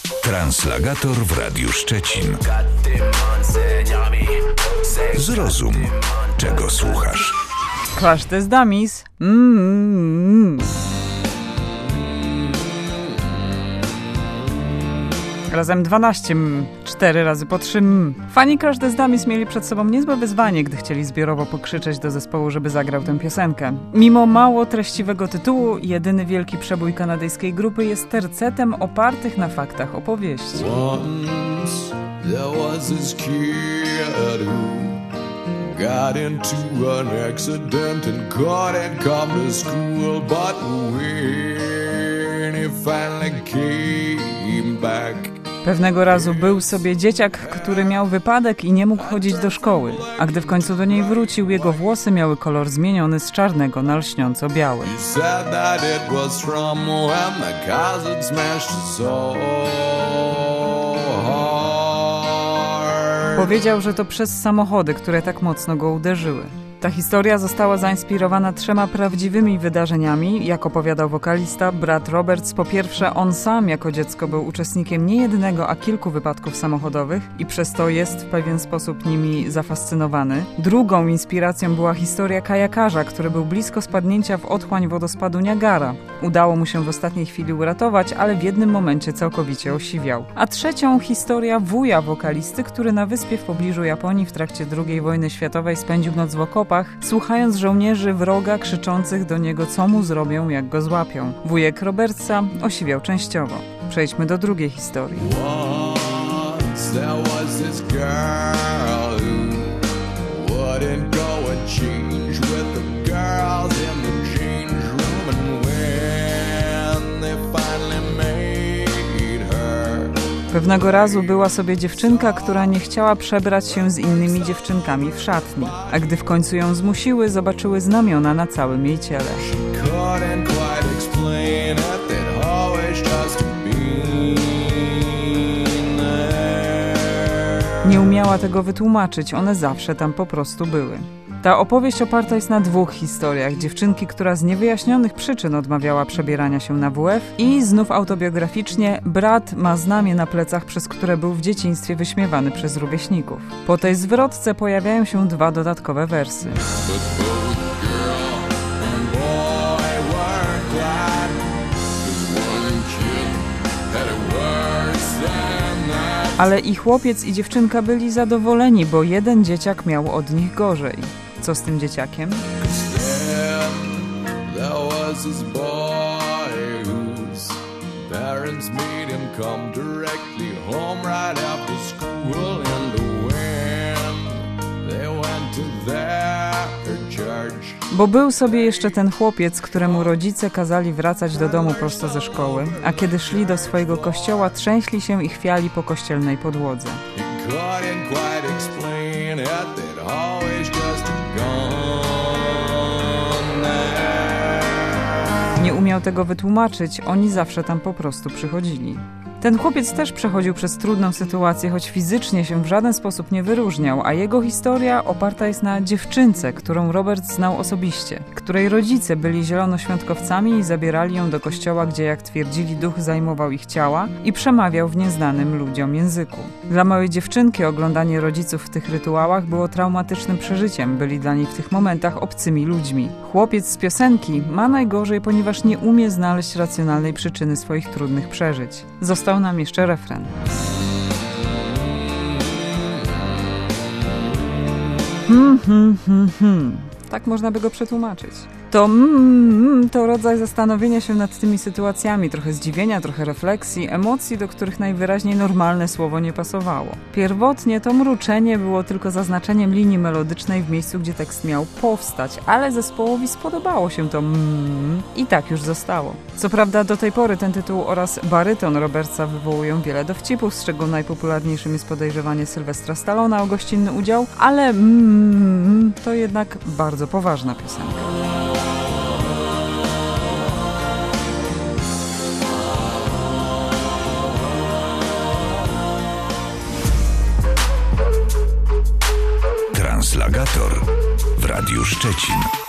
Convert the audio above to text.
Translagator w Radiu Szczecin. Zrozum, czego słuchasz. Crash Test Dummies. Razem 12, 4 razy po 3. Fani Crash Test Dummies mieli przed sobą niezłe wyzwanie, gdy chcieli zbiorowo pokrzyczeć do zespołu, żeby zagrał tę piosenkę. Mimo mało treściwego tytułu, jedyny wielki przebój kanadyjskiej grupy jest tercetem opartych na faktach opowieści. Once there was this kid who got into an accident and couldn't come to school, but when he finally came back. Pewnego razu był sobie dzieciak, który miał wypadek i nie mógł chodzić do szkoły, a gdy w końcu do niej wrócił, jego włosy miały kolor zmieniony z czarnego na lśniąco biały. Powiedział, że to przez samochody, które tak mocno go uderzyły. Ta historia została zainspirowana 3 prawdziwymi wydarzeniami. Jak opowiadał wokalista, brat Roberts, po pierwsze, on sam jako dziecko był uczestnikiem nie jednego, a kilku wypadków samochodowych i przez to jest w pewien sposób nimi zafascynowany. Drugą inspiracją była historia kajakarza, który był blisko spadnięcia w otchłań wodospadu Niagara. Udało mu się w ostatniej chwili uratować, ale w jednym momencie całkowicie osiwiał. A trzecią historia wuja wokalisty, który na wyspie w pobliżu Japonii w trakcie II wojny światowej spędził noc w okopach, słuchając żołnierzy wroga krzyczących do niego, co mu zrobią, jak go złapią. Wujek Robertsa osiwiał częściowo. Przejdźmy do drugiej historii. Pewnego razu była sobie dziewczynka, która nie chciała przebrać się z innymi dziewczynkami w szatni, a gdy w końcu ją zmusiły, zobaczyły znamiona na całym jej ciele. Nie umiała tego wytłumaczyć, one zawsze tam po prostu były. Ta opowieść oparta jest na 2 historiach. Dziewczynki, która z niewyjaśnionych przyczyn odmawiała przebierania się na WF i znów autobiograficznie brat ma znamię na plecach, przez które był w dzieciństwie wyśmiewany przez rówieśników. Po tej zwrotce pojawiają się 2 dodatkowe wersy. Ale i chłopiec i dziewczynka byli zadowoleni, bo jeden dzieciak miał od nich gorzej. Co z tym dzieciakiem? Bo był sobie jeszcze ten chłopiec, któremu rodzice kazali wracać do domu prosto ze szkoły, a kiedy szli do swojego kościoła, trzęśli się i chwiali po kościelnej podłodze. Nie umiał tego wytłumaczyć, oni zawsze tam po prostu przychodzili. Ten chłopiec też przechodził przez trudną sytuację, choć fizycznie się w żaden sposób nie wyróżniał, a jego historia oparta jest na dziewczynce, którą Robert znał osobiście, której rodzice byli zielonoświątkowcami i zabierali ją do kościoła, gdzie, jak twierdzili, duch zajmował ich ciała i przemawiał w nieznanym ludziom języku. Dla małej dziewczynki oglądanie rodziców w tych rytuałach było traumatycznym przeżyciem, byli dla niej w tych momentach obcymi ludźmi. Chłopiec z piosenki ma najgorzej, ponieważ nie umie znaleźć racjonalnej przyczyny swoich trudnych przeżyć. Został nam jeszcze refren. Tak można by go przetłumaczyć. To rodzaj zastanowienia się nad tymi sytuacjami, trochę zdziwienia, trochę refleksji, emocji, do których najwyraźniej normalne słowo nie pasowało. Pierwotnie to mruczenie było tylko zaznaczeniem linii melodycznej w miejscu, gdzie tekst miał powstać, ale zespołowi spodobało się to i tak już zostało. Co prawda do tej pory ten tytuł oraz baryton Robertsa wywołują wiele dowcipów, z czego najpopularniejszym jest podejrzewanie Sylwestra Stallona o gościnny udział, ale to jednak bardzo poważna piosenka. Translagator w Radiu Szczecin.